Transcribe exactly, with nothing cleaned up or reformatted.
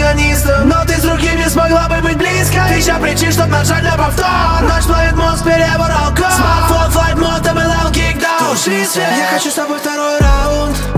пианистом, но ты с другим не смогла бы быть близко. Тысяча причин, чтоб нажать на повтор. Ночь плавит мозг, перебор алкоголь. Смартфон, флайт мод, эм эл эл, кикдаун. Туши свет, я хочу с тобой второй раунд.